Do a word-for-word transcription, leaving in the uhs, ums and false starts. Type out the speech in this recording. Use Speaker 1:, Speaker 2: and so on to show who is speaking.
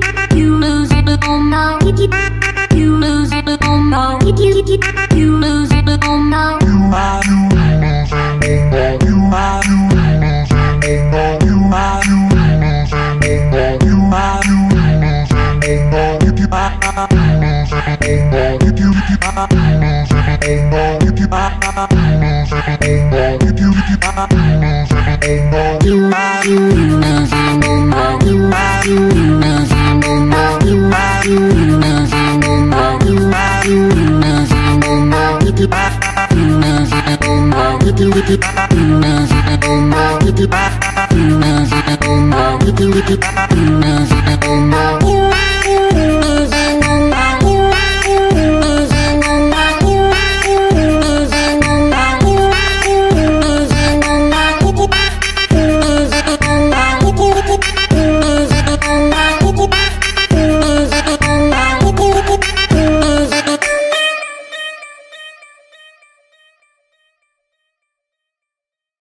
Speaker 1: You lose it, oh no. You lose it, oh no. You lose it, oh no.
Speaker 2: You are you, you are you, you are you, you are you. You are you, you lose it, oh no. You are you, you lose it, oh no. You are you, you lose it, oh no. You are you, you lose it, oh no. You lose it, oh no. You lose it, oh no. You lose it, oh no. You lose it, oh no. You lose it, oh no.